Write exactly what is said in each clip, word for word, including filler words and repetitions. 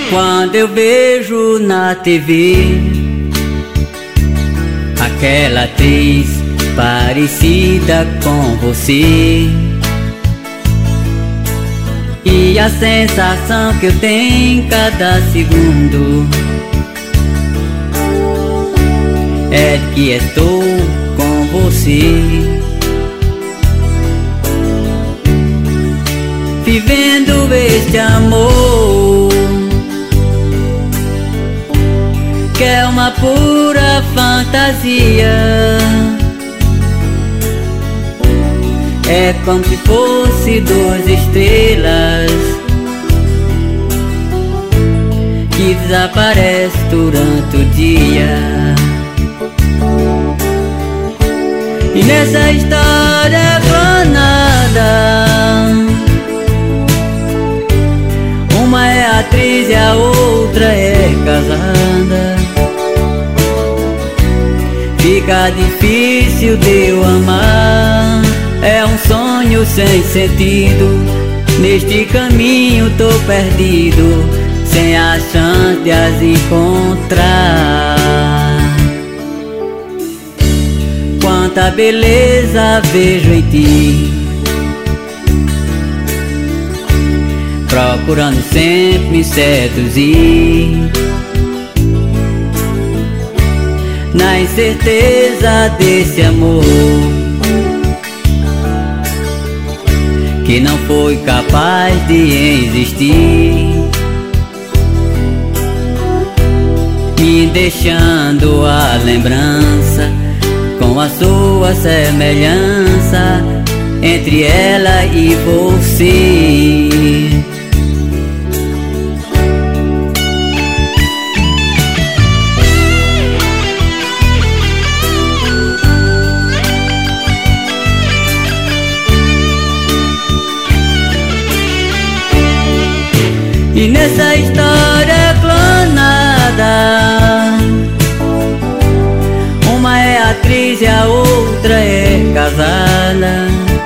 Quando eu vejo na T V aquela atriz parecida com você, e a sensação que eu tenho cada segundo é de que estou com você, vivendo este amor que é uma pura fantasia. É como se fosse duas estrelas que desaparece durante o dia. E nessa história clonada, uma é atriz e a outra é casada. Fica difícil de eu amar, é um sonho sem sentido. Neste caminho tô perdido, sem a chance de as encontrar. Quanta beleza vejo em ti, procurando sempre me seduzir, na incerteza desse amor que não foi capaz de existir, me deixando a lembrança com a sua semelhança entre ela e você. E nessa história clonada, uma é atriz e a outra é casada.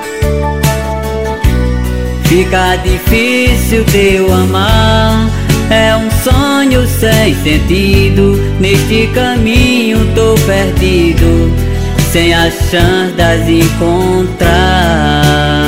Fica difícil de eu amar, é um sonho sem sentido. Neste caminho tô perdido, sem a chance de as encontrar.